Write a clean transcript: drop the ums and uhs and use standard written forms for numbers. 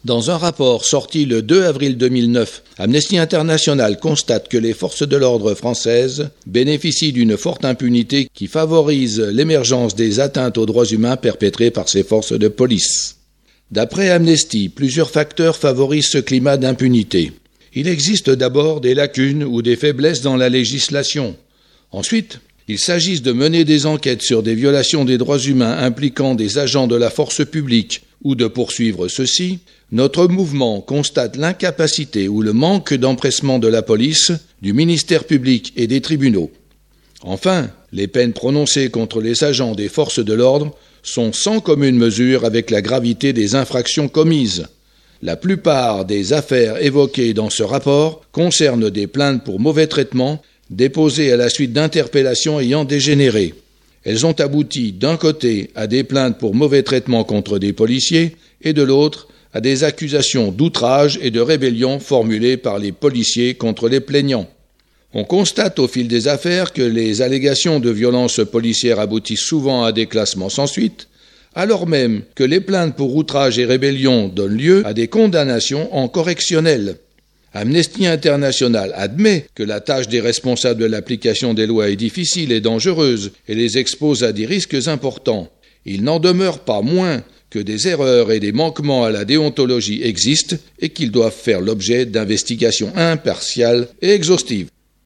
Dans un rapport sorti le 2 avril 2009, Amnesty International constate que les forces de l'ordre françaises bénéficient d'une forte impunité qui favorise l'émergence des atteintes aux droits humains perpétrées par ces forces de police. D'après Amnesty, plusieurs facteurs favorisent ce climat d'impunité. Il existe d'abord des lacunes ou des faiblesses dans la législation. Ensuite, il s'agisse de mener des enquêtes sur des violations des droits humains impliquant des agents de la force publique ou de poursuivre ceux-ci, notre mouvement constate l'incapacité ou le manque d'empressement de la police, du ministère public et des tribunaux. Enfin, les peines prononcées contre les agents des forces de l'ordre sont sans commune mesure avec la gravité des infractions commises. La plupart des affaires évoquées dans ce rapport concernent des plaintes pour mauvais traitement déposées à la suite d'interpellations ayant dégénéré. Elles ont abouti d'un côté à des plaintes pour mauvais traitement contre des policiers et de l'autre à des accusations d'outrage et de rébellion formulées par les policiers contre les plaignants. On constate au fil des affaires que les allégations de violences policières aboutissent souvent à des classements sans suite, alors même que les plaintes pour outrage et rébellion donnent lieu à des condamnations en correctionnel. Amnesty International admet que la tâche des responsables de l'application des lois est difficile et dangereuse et les expose à des risques importants. Il n'en demeure pas moins que des erreurs et des manquements à la déontologie existent et qu'ils doivent faire l'objet d'investigations impartiales et exhaustives.